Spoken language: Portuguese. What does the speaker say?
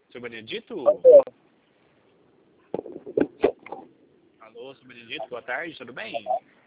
Seu Benedito? Alô, seu Benedito, boa tarde, tudo bem?